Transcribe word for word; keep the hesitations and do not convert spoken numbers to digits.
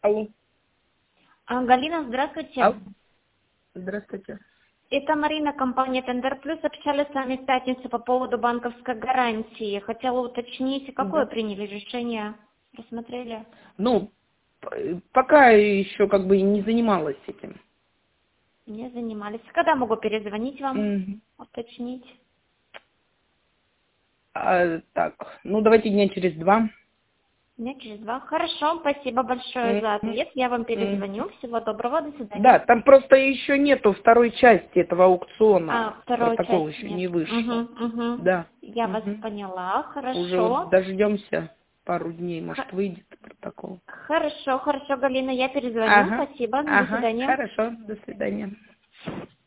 Алло. А, Галина, здравствуйте. Алло. Здравствуйте. Это Марина, компания Тендер Плюс. Общались с вами в пятницу по поводу банковской гарантии. Хотела уточнить, какое Да. приняли решение? Рассмотрели? Ну, п- пока еще как бы не занималась этим. Не занимались. Когда могу перезвонить вам? Мгм. Уточнить? А, так, ну давайте дня через два. Дня через два. Хорошо, спасибо большое за Мгм. ответ. Я вам Мгм. перезвоню. Всего доброго, до Да, свидания. там просто еще нету второй части этого А, аукциона. второй Протокол части еще нет. не Угу, вышел. угу. Да. Я вас Мгм. поняла. Уже вот Хорошо. дождемся пару дней, может, Х- выйдет протокол. Хорошо, хорошо, Галина, я перезвоню. Ага, Спасибо. До ага, свидания. хорошо, до свидания.